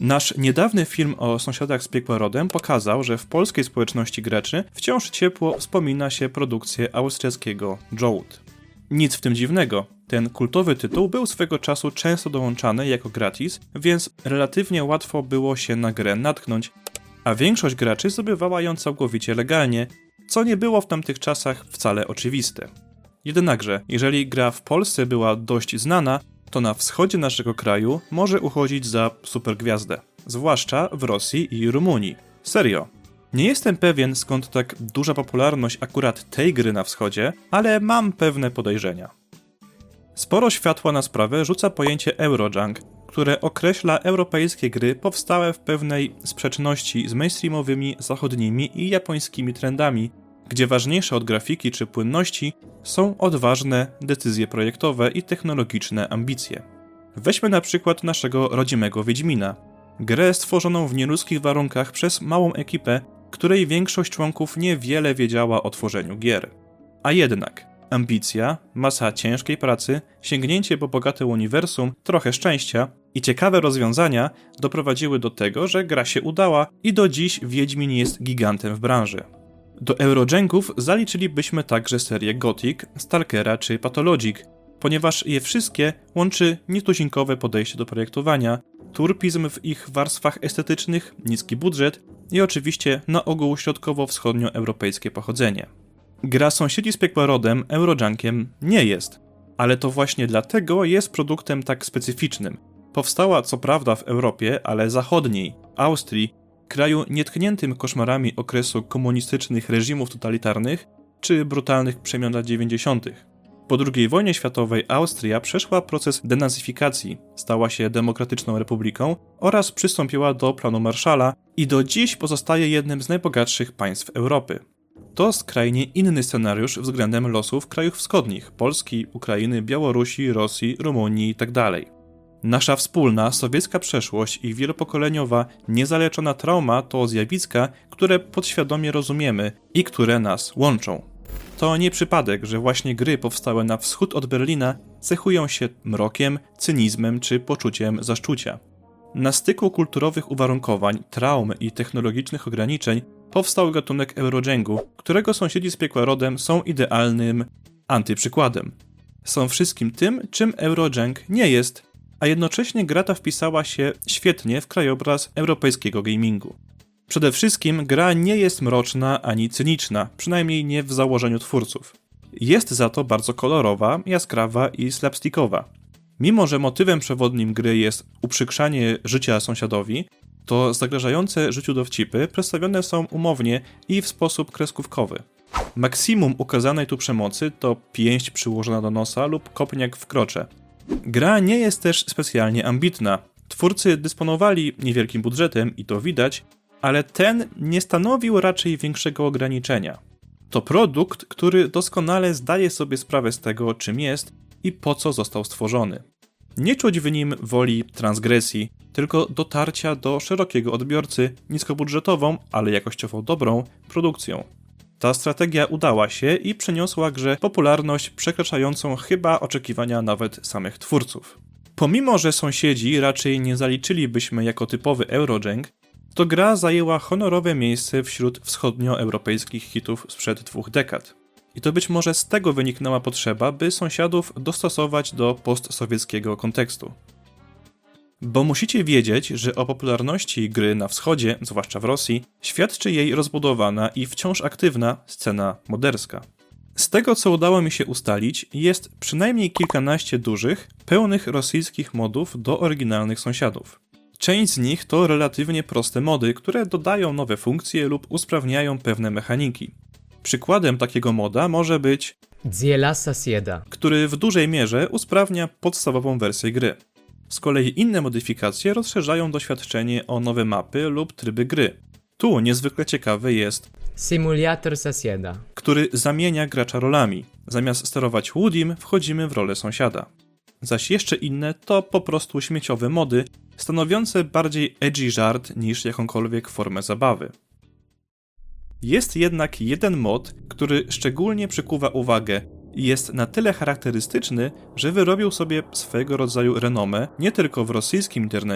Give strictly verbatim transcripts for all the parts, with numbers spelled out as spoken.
Nasz niedawny film o sąsiadach z piekła rodem pokazał, że w polskiej społeczności graczy wciąż ciepło wspomina się produkcję austriackiego Jolt. Nic w tym dziwnego, ten kultowy tytuł był swego czasu często dołączany jako gratis, więc relatywnie łatwo było się na grę natknąć, a większość graczy zdobywała ją całkowicie legalnie, co nie było w tamtych czasach wcale oczywiste. Jednakże, jeżeli gra w Polsce była dość znana, to na wschodzie naszego kraju może uchodzić za supergwiazdę, zwłaszcza w Rosji i Rumunii. Serio. Nie jestem pewien, skąd tak duża popularność akurat tej gry na wschodzie, ale mam pewne podejrzenia. Sporo światła na sprawę rzuca pojęcie Eurojunk, które określa europejskie gry powstałe w pewnej sprzeczności z mainstreamowymi zachodnimi i japońskimi trendami, gdzie ważniejsze od grafiki czy płynności są odważne decyzje projektowe i technologiczne ambicje. Weźmy na przykład naszego rodzimego Wiedźmina. Grę stworzoną w nieludzkich warunkach przez małą ekipę, której większość członków niewiele wiedziała o tworzeniu gier. A jednak ambicja, masa ciężkiej pracy, sięgnięcie po bogate uniwersum, trochę szczęścia i ciekawe rozwiązania doprowadziły do tego, że gra się udała i do dziś Wiedźmin jest gigantem w branży. Do Eurojunków zaliczylibyśmy także serię Gothic, Stalkera czy Pathologic, ponieważ je wszystkie łączy nietuzinkowe podejście do projektowania, turpizm w ich warstwach estetycznych, niski budżet i oczywiście na ogół środkowo-wschodnioeuropejskie pochodzenie. Gra Sąsiedzi z piekła rodem Eurojunkiem nie jest, ale to właśnie dlatego jest produktem tak specyficznym. Powstała co prawda w Europie, ale zachodniej, Austrii, kraju nietkniętym koszmarami okresu komunistycznych reżimów totalitarnych czy brutalnych przemian lat dziewięćdziesiątych. Po drugiej wojnie światowej Austria przeszła proces denazyfikacji, stała się demokratyczną republiką oraz przystąpiła do planu Marshalla i do dziś pozostaje jednym z najbogatszych państw Europy. To skrajnie inny scenariusz względem losów krajów wschodnich, Polski, Ukrainy, Białorusi, Rosji, Rumunii itd. Nasza wspólna sowiecka przeszłość i wielopokoleniowa, niezaleczona trauma to zjawiska, które podświadomie rozumiemy i które nas łączą. To nie przypadek, że właśnie gry powstałe na wschód od Berlina cechują się mrokiem, cynizmem czy poczuciem zaszczucia. Na styku kulturowych uwarunkowań, traum i technologicznych ograniczeń powstał gatunek Eurojungu, którego Sąsiedzi z piekła rodem są idealnym antyprzykładem. Są wszystkim tym, czym Eurojunk nie jest, a jednocześnie gra ta wpisała się świetnie w krajobraz europejskiego gamingu. Przede wszystkim gra nie jest mroczna ani cyniczna, przynajmniej nie w założeniu twórców. Jest za to bardzo kolorowa, jaskrawa i slapstickowa. Mimo że motywem przewodnim gry jest uprzykrzanie życia sąsiadowi, to zagrażające życiu dowcipy przedstawione są umownie i w sposób kreskówkowy. Maksimum ukazanej tu przemocy to pięść przyłożona do nosa lub kopniak w krocze. Gra nie jest też specjalnie ambitna. Twórcy dysponowali niewielkim budżetem i to widać, ale ten nie stanowił raczej większego ograniczenia. To produkt, który doskonale zdaje sobie sprawę z tego, czym jest i po co został stworzony. Nie czuć w nim woli transgresji, tylko dotarcia do szerokiego odbiorcy niskobudżetową, ale jakościowo dobrą produkcją. Ta strategia udała się i przyniosła grze popularność przekraczającą chyba oczekiwania nawet samych twórców. Pomimo że Sąsiedzi raczej nie zaliczylibyśmy jako typowy Eurojunk, to gra zajęła honorowe miejsce wśród wschodnioeuropejskich hitów sprzed dwóch dekad. I to być może z tego wyniknęła potrzeba, by sąsiadów dostosować do postsowieckiego kontekstu. Bo musicie wiedzieć, że o popularności gry na wschodzie, zwłaszcza w Rosji, świadczy jej rozbudowana i wciąż aktywna scena moderska. Z tego, co udało mi się ustalić, jest przynajmniej kilkanaście dużych, pełnych rosyjskich modów do oryginalnych sąsiadów. Część z nich to relatywnie proste mody, które dodają nowe funkcje lub usprawniają pewne mechaniki. Przykładem takiego moda może być Dziela Sasieda, który w dużej mierze usprawnia podstawową wersję gry. Z kolei inne modyfikacje rozszerzają doświadczenie o nowe mapy lub tryby gry. Tu niezwykle ciekawy jest Simulator Sasieda, który zamienia gracza rolami. Zamiast sterować Woodym, wchodzimy w rolę sąsiada. Zaś jeszcze inne to po prostu śmieciowe mody, stanowiące bardziej edgy żart niż jakąkolwiek formę zabawy. Jest jednak jeden mod, który szczególnie przykuwa uwagę i jest na tyle charakterystyczny, że wyrobił sobie swego rodzaju renomę nie tylko w rosyjskim internecie,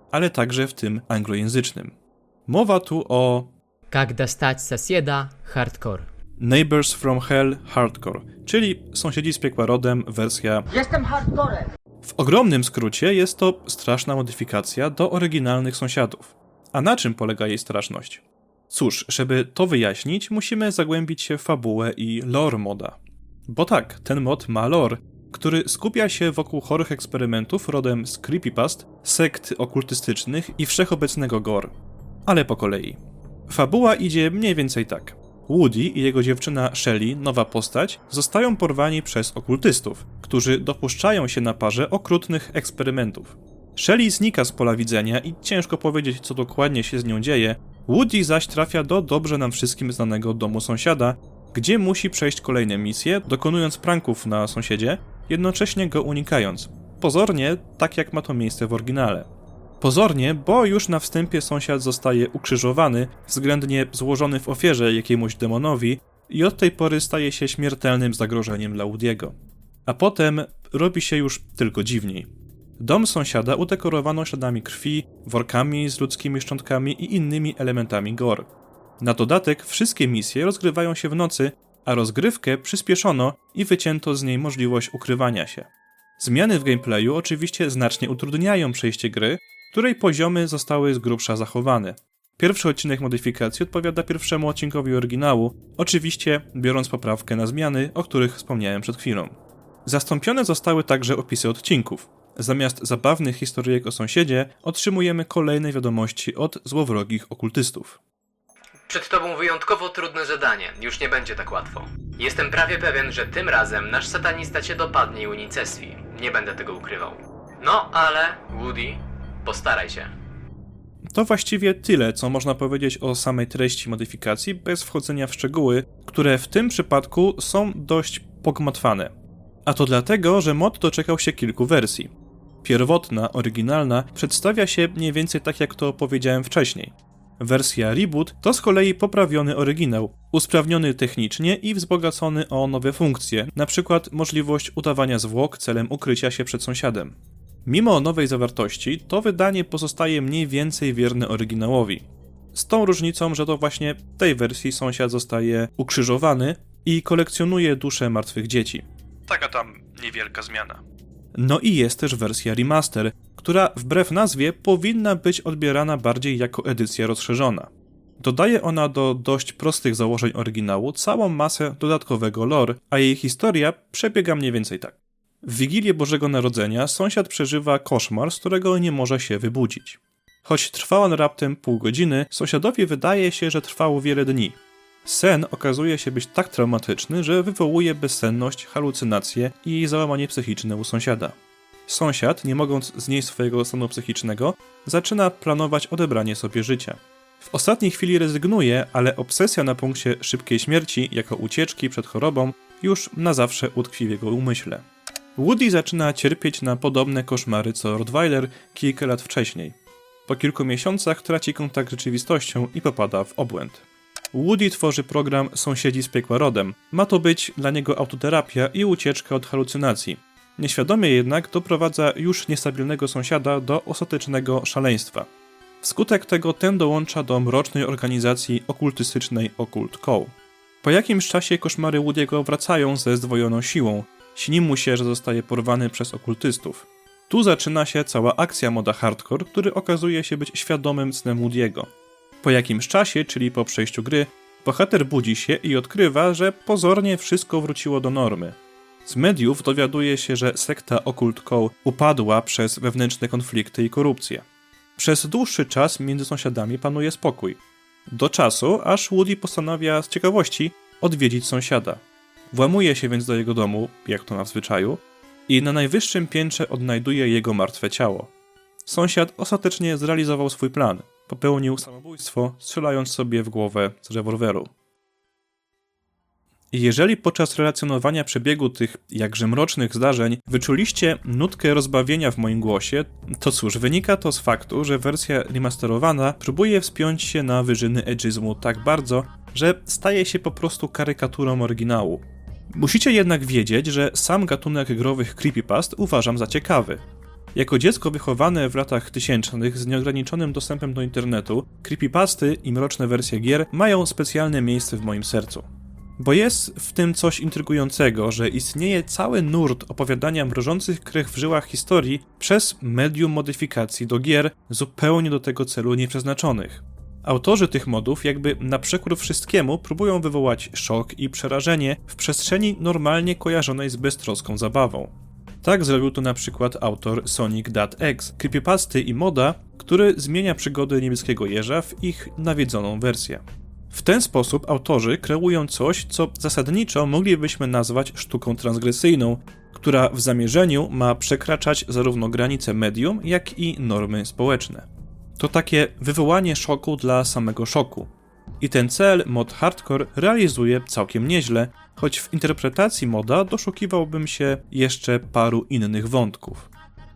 ale także w tym anglojęzycznym. Mowa tu o Как достать соседа hardcore. Neighbors from Hell Hardcore, czyli Sąsiedzi z piekła rodem wersja Jestem hardcorem. W ogromnym skrócie jest to straszna modyfikacja do oryginalnych Sąsiadów. A na czym polega jej straszność? Cóż, żeby to wyjaśnić, musimy zagłębić się w fabułę i lore moda. Bo tak, ten mod ma lore, który skupia się wokół chorych eksperymentów rodem z creepypast, sekt okultystycznych i wszechobecnego gore. Ale po kolei. Fabuła idzie mniej więcej tak. Woody i jego dziewczyna Shelly, nowa postać, zostają porwani przez okultystów, którzy dopuszczają się na parze okrutnych eksperymentów. Shelly znika z pola widzenia i ciężko powiedzieć, co dokładnie się z nią dzieje, Woody zaś trafia do dobrze nam wszystkim znanego domu sąsiada, gdzie musi przejść kolejne misje, dokonując pranków na sąsiedzie, jednocześnie go unikając. Pozornie, tak jak ma to miejsce w oryginale. Pozornie, bo już na wstępie sąsiad zostaje ukrzyżowany, względnie złożony w ofierze jakiemuś demonowi i od tej pory staje się śmiertelnym zagrożeniem dla Woody'ego. A potem robi się już tylko dziwniej. Dom sąsiada udekorowano śladami krwi, workami z ludzkimi szczątkami i innymi elementami gore. Na dodatek wszystkie misje rozgrywają się w nocy, a rozgrywkę przyspieszono i wycięto z niej możliwość ukrywania się. Zmiany w gameplayu oczywiście znacznie utrudniają przejście gry, której poziomy zostały z grubsza zachowane. Pierwszy odcinek modyfikacji odpowiada pierwszemu odcinkowi oryginału, oczywiście biorąc poprawkę na zmiany, o których wspomniałem przed chwilą. Zastąpione zostały także opisy odcinków. Zamiast zabawnych historyjek o sąsiedzie, otrzymujemy kolejne wiadomości od złowrogich okultystów. Przed tobą wyjątkowo trudne zadanie, już nie będzie tak łatwo. Jestem prawie pewien, że tym razem nasz satanista cię dopadnie i unicestwi. Nie będę tego ukrywał. No, ale, Woody, postaraj się. To właściwie tyle, co można powiedzieć o samej treści modyfikacji, bez wchodzenia w szczegóły, które w tym przypadku są dość pogmatwane. A to dlatego, że mod doczekał się kilku wersji. Pierwotna, oryginalna, przedstawia się mniej więcej tak, jak to powiedziałem wcześniej. Wersja Reboot to z kolei poprawiony oryginał, usprawniony technicznie i wzbogacony o nowe funkcje, np. możliwość udawania zwłok celem ukrycia się przed sąsiadem. Mimo nowej zawartości, to wydanie pozostaje mniej więcej wierne oryginałowi. Z tą różnicą, że to właśnie w tej wersji sąsiad zostaje ukrzyżowany i kolekcjonuje dusze martwych dzieci. Taka tam niewielka zmiana. No i jest też wersja remaster, która wbrew nazwie powinna być odbierana bardziej jako edycja rozszerzona. Dodaje ona do dość prostych założeń oryginału całą masę dodatkowego lore, a jej historia przebiega mniej więcej tak. W Wigilię Bożego Narodzenia sąsiad przeżywa koszmar, z którego nie może się wybudzić. Choć trwa on raptem pół godziny, sąsiadowi wydaje się, że trwało wiele dni. Sen okazuje się być tak traumatyczny, że wywołuje bezsenność, halucynacje i załamanie psychiczne u sąsiada. Sąsiad, nie mogąc znieść swojego stanu psychicznego, zaczyna planować odebranie sobie życia. W ostatniej chwili rezygnuje, ale obsesja na punkcie szybkiej śmierci, jako ucieczki przed chorobą, już na zawsze utkwi w jego umyśle. Woody zaczyna cierpieć na podobne koszmary co Rottweiler kilka lat wcześniej. Po kilku miesiącach traci kontakt z rzeczywistością i popada w obłęd. Woody tworzy program Sąsiedzi z piekła rodem. Ma to być dla niego autoterapia i ucieczka od halucynacji. Nieświadomie jednak doprowadza już niestabilnego sąsiada do ostatecznego szaleństwa. Wskutek tego ten dołącza do mrocznej organizacji okultystycznej Occult Co. Po jakimś czasie koszmary Woody'ego wracają ze zdwojoną siłą. Śni mu się, że zostaje porwany przez okultystów. Tu zaczyna się cała akcja moda hardcore, który okazuje się być świadomym snem Woody'ego. Po jakimś czasie, czyli po przejściu gry, bohater budzi się i odkrywa, że pozornie wszystko wróciło do normy. Z mediów dowiaduje się, że sekta Occult Co upadła przez wewnętrzne konflikty i korupcję. Przez dłuższy czas między sąsiadami panuje spokój. Do czasu, aż Woody postanawia z ciekawości odwiedzić sąsiada. Włamuje się więc do jego domu, jak to na w zwyczaju, i na najwyższym piętrze odnajduje jego martwe ciało. Sąsiad ostatecznie zrealizował swój plan. Popełnił samobójstwo, strzelając sobie w głowę z rewolweru. Jeżeli podczas relacjonowania przebiegu tych jakże mrocznych zdarzeń wyczuliście nutkę rozbawienia w moim głosie, to cóż, wynika to z faktu, że wersja remasterowana próbuje wspiąć się na wyżyny edgyzmu tak bardzo, że staje się po prostu karykaturą oryginału. Musicie jednak wiedzieć, że sam gatunek growych creepypast uważam za ciekawy. Jako dziecko wychowane w latach tysięcznych z nieograniczonym dostępem do internetu, creepypasty i mroczne wersje gier mają specjalne miejsce w moim sercu. Bo jest w tym coś intrygującego, że istnieje cały nurt opowiadania mrożących krew w żyłach historii przez medium modyfikacji do gier zupełnie do tego celu nieprzeznaczonych. Autorzy tych modów jakby na przekór wszystkiemu próbują wywołać szok i przerażenie w przestrzeni normalnie kojarzonej z beztroską zabawą. Tak zrobił to na przykład autor Sonic.exe, creepypasty i moda, który zmienia przygody niebieskiego jeża w ich nawiedzoną wersję. W ten sposób autorzy kreują coś, co zasadniczo moglibyśmy nazwać sztuką transgresyjną, która w zamierzeniu ma przekraczać zarówno granice medium, jak i normy społeczne. To takie wywołanie szoku dla samego szoku. I ten cel mod hardcore realizuje całkiem nieźle, choć w interpretacji moda doszukiwałbym się jeszcze paru innych wątków.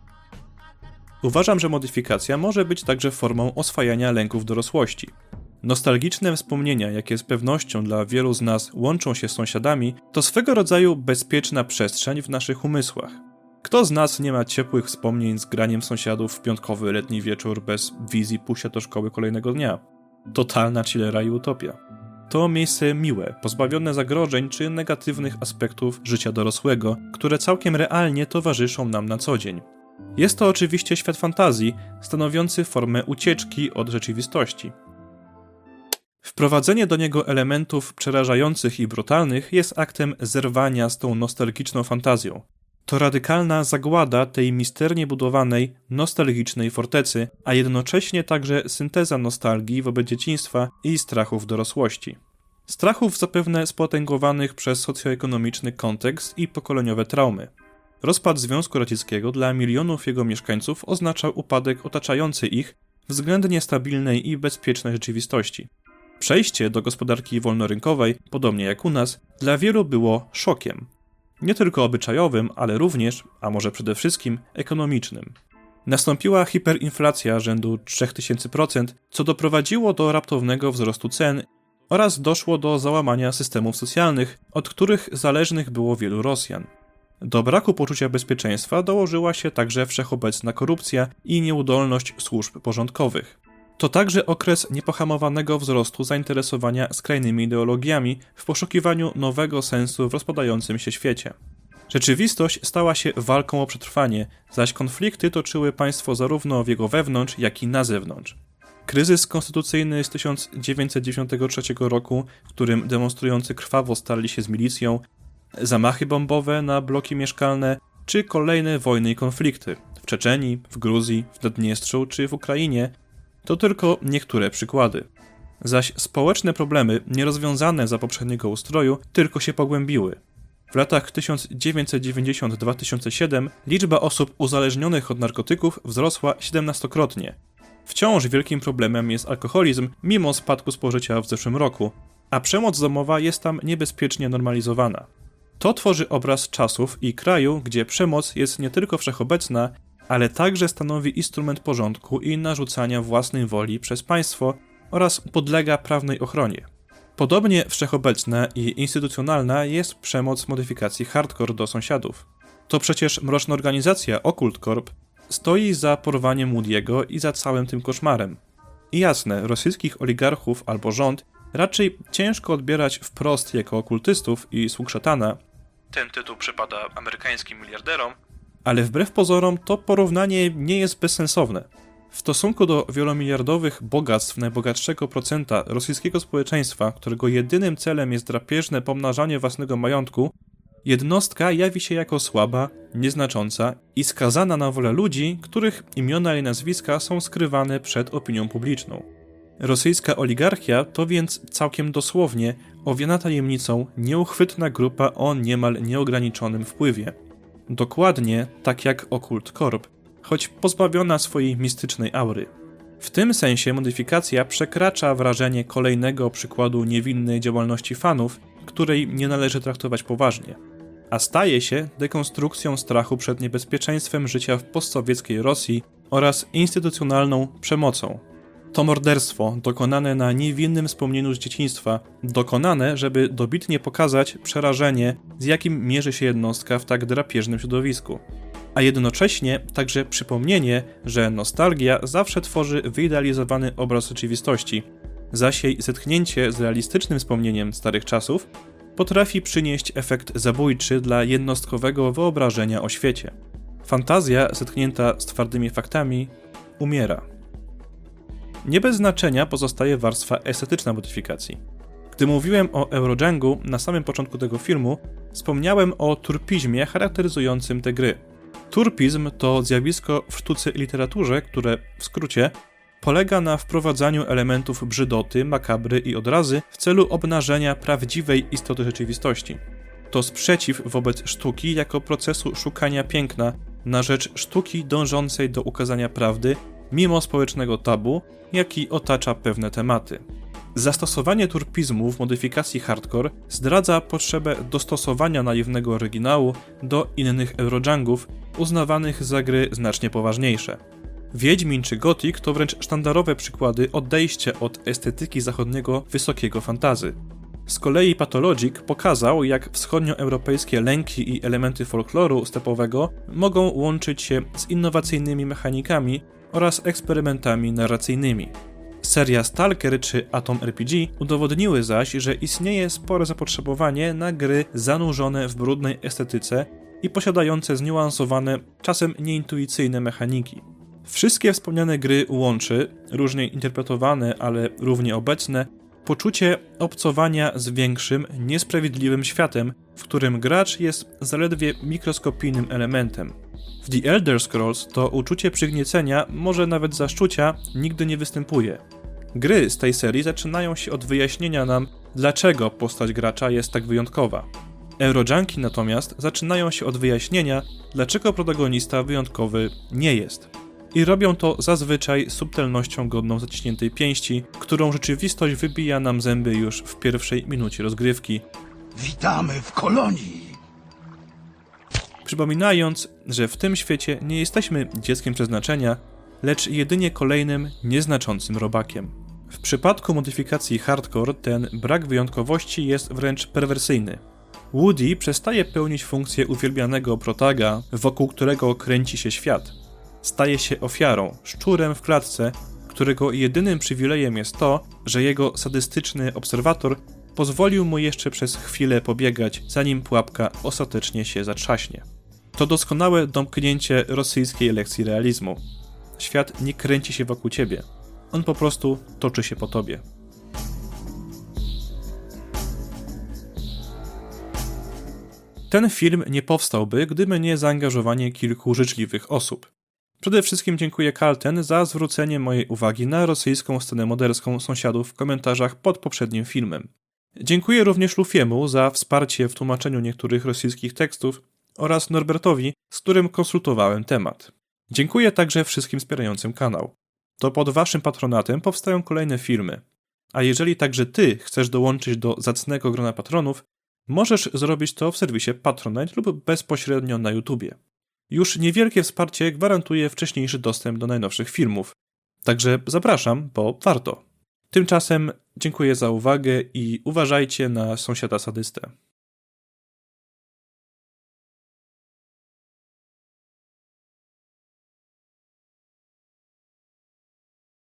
Uważam, że modyfikacja może być także formą oswajania lęków dorosłości. Nostalgiczne wspomnienia, jakie z pewnością dla wielu z nas łączą się z sąsiadami, to swego rodzaju bezpieczna przestrzeń w naszych umysłach. Kto z nas nie ma ciepłych wspomnień z graniem sąsiadów w piątkowy letni wieczór bez wizji pójścia do szkoły kolejnego dnia? Totalna chillera i utopia. To miejsce miłe, pozbawione zagrożeń czy negatywnych aspektów życia dorosłego, które całkiem realnie towarzyszą nam na co dzień. Jest to oczywiście świat fantazji, stanowiący formę ucieczki od rzeczywistości. Wprowadzenie do niego elementów przerażających i brutalnych jest aktem zerwania z tą nostalgiczną fantazją. To radykalna zagłada tej misternie budowanej, nostalgicznej fortecy, a jednocześnie także synteza nostalgii wobec dzieciństwa i strachów dorosłości. Strachów zapewne spotęgowanych przez socjoekonomiczny kontekst i pokoleniowe traumy. Rozpad Związku Radzieckiego dla milionów jego mieszkańców oznaczał upadek otaczającej ich względnie stabilnej i bezpiecznej rzeczywistości. Przejście do gospodarki wolnorynkowej, podobnie jak u nas, dla wielu było szokiem. Nie tylko obyczajowym, ale również, a może przede wszystkim, ekonomicznym. Nastąpiła hiperinflacja rzędu trzy tysiące procent, co doprowadziło do raptownego wzrostu cen oraz doszło do załamania systemów socjalnych, od których zależnych było wielu Rosjan. Do braku poczucia bezpieczeństwa dołożyła się także wszechobecna korupcja i nieudolność służb porządkowych. To także okres niepohamowanego wzrostu zainteresowania skrajnymi ideologiami w poszukiwaniu nowego sensu w rozpadającym się świecie. Rzeczywistość stała się walką o przetrwanie, zaś konflikty toczyły państwo zarówno w jego wewnątrz, jak i na zewnątrz. Kryzys konstytucyjny z tysiąc dziewięćset dziewięćdziesiątego trzeciego roku, w którym demonstrujący krwawo starli się z milicją, zamachy bombowe na bloki mieszkalne, czy kolejne wojny i konflikty w Czeczenii, w Gruzji, w Naddniestrzu czy w Ukrainie, to tylko niektóre przykłady. Zaś społeczne problemy, nierozwiązane za poprzedniego ustroju, tylko się pogłębiły. W latach tysiąc dziewięćset dziewięćdziesiątego do dwa tysiące siódmego liczba osób uzależnionych od narkotyków wzrosła siedemnastokrotnie. Wciąż wielkim problemem jest alkoholizm, mimo spadku spożycia w zeszłym roku, a przemoc domowa jest tam niebezpiecznie normalizowana. To tworzy obraz czasów i kraju, gdzie przemoc jest nie tylko wszechobecna, ale także stanowi instrument porządku i narzucania własnej woli przez państwo oraz podlega prawnej ochronie. Podobnie wszechobecna i instytucjonalna jest przemoc modyfikacji hardcore do sąsiadów. To przecież mroczna organizacja Occult Corp stoi za porwaniem Woody'ego i za całym tym koszmarem. I jasne, rosyjskich oligarchów albo rząd raczej ciężko odbierać wprost jako okultystów i sług szatana. Ten tytuł przypada amerykańskim miliarderom, ale wbrew pozorom to porównanie nie jest bezsensowne. W stosunku do wielomiliardowych bogactw najbogatszego procenta rosyjskiego społeczeństwa, którego jedynym celem jest drapieżne pomnażanie własnego majątku, jednostka jawi się jako słaba, nieznacząca i skazana na wolę ludzi, których imiona i nazwiska są skrywane przed opinią publiczną. Rosyjska oligarchia to więc całkiem dosłownie owiana tajemnicą nieuchwytna grupa o niemal nieograniczonym wpływie. Dokładnie tak jak Occult Corp, choć pozbawiona swojej mistycznej aury. W tym sensie modyfikacja przekracza wrażenie kolejnego przykładu niewinnej działalności fanów, której nie należy traktować poważnie, a staje się dekonstrukcją strachu przed niebezpieczeństwem życia w postsowieckiej Rosji oraz instytucjonalną przemocą. To morderstwo dokonane na niewinnym wspomnieniu z dzieciństwa, dokonane, żeby dobitnie pokazać przerażenie, z jakim mierzy się jednostka w tak drapieżnym środowisku. a jednocześnie także przypomnienie, że nostalgia zawsze tworzy wyidealizowany obraz rzeczywistości, zaś jej zetknięcie z realistycznym wspomnieniem starych czasów potrafi przynieść efekt zabójczy dla jednostkowego wyobrażenia o świecie. Fantazja zetknięta z twardymi faktami umiera. Nie bez znaczenia pozostaje warstwa estetyczna modyfikacji. Gdy mówiłem o Eurojangu na samym początku tego filmu, wspomniałem o turpizmie charakteryzującym te gry. Turpizm to zjawisko w sztuce i literaturze, które, w skrócie, polega na wprowadzaniu elementów brzydoty, makabry i odrazy w celu obnażenia prawdziwej istoty rzeczywistości. To sprzeciw wobec sztuki jako procesu szukania piękna na rzecz sztuki dążącej do ukazania prawdy, mimo społecznego tabu, jaki otacza pewne tematy. Zastosowanie turpizmu w modyfikacji hardcore zdradza potrzebę dostosowania naiwnego oryginału do innych Eurojangów, uznawanych za gry znacznie poważniejsze. Wiedźmin czy Gothic to wręcz sztandarowe przykłady odejścia od estetyki zachodniego wysokiego fantasy. Z kolei Pathologic pokazał, jak wschodnioeuropejskie lęki i elementy folkloru stepowego mogą łączyć się z innowacyjnymi mechanikami oraz eksperymentami narracyjnymi. Seria Stalker czy Atom R P G udowodniły zaś, że istnieje spore zapotrzebowanie na gry zanurzone w brudnej estetyce i posiadające zniuansowane, czasem nieintuicyjne mechaniki. Wszystkie wspomniane gry łączy, różnie interpretowane, ale równie obecne, poczucie obcowania z większym, niesprawiedliwym światem, w którym gracz jest zaledwie mikroskopijnym elementem. W The Elder Scrolls to uczucie przygniecenia, może nawet zaszczucia, nigdy nie występuje. Gry z tej serii zaczynają się od wyjaśnienia nam, dlaczego postać gracza jest tak wyjątkowa. Eurojanki natomiast zaczynają się od wyjaśnienia, dlaczego protagonista wyjątkowy nie jest. I robią to zazwyczaj subtelnością godną zaciśniętej pięści, którą rzeczywistość wybija nam zęby już w pierwszej minucie rozgrywki. Witamy w kolonii! Przypominając, że w tym świecie nie jesteśmy dzieckiem przeznaczenia, lecz jedynie kolejnym nieznaczącym robakiem. W przypadku modyfikacji hardcore ten brak wyjątkowości jest wręcz perwersyjny. Woody przestaje pełnić funkcję uwielbianego protaga, wokół którego kręci się świat. Staje się ofiarą, szczurem w klatce, którego jedynym przywilejem jest to, że jego sadystyczny obserwator pozwolił mu jeszcze przez chwilę pobiegać, zanim pułapka ostatecznie się zatrzaśnie. To doskonałe domknięcie rosyjskiej lekcji realizmu. Świat nie kręci się wokół ciebie. On po prostu toczy się po tobie. Ten film nie powstałby, gdyby nie zaangażowanie kilku życzliwych osób. Przede wszystkim dziękuję Kalten za zwrócenie mojej uwagi na rosyjską scenę moderską sąsiadów w komentarzach pod poprzednim filmem. Dziękuję również Lufiemu za wsparcie w tłumaczeniu niektórych rosyjskich tekstów oraz Norbertowi, z którym konsultowałem temat. Dziękuję także wszystkim wspierającym kanał. To pod waszym patronatem powstają kolejne filmy. A jeżeli także ty chcesz dołączyć do zacnego grona patronów, możesz zrobić to w serwisie Patronite lub bezpośrednio na YouTubie. Już niewielkie wsparcie gwarantuje wcześniejszy dostęp do najnowszych filmów. Także zapraszam, bo warto. Tymczasem dziękuję za uwagę i uważajcie na sąsiada sadystę.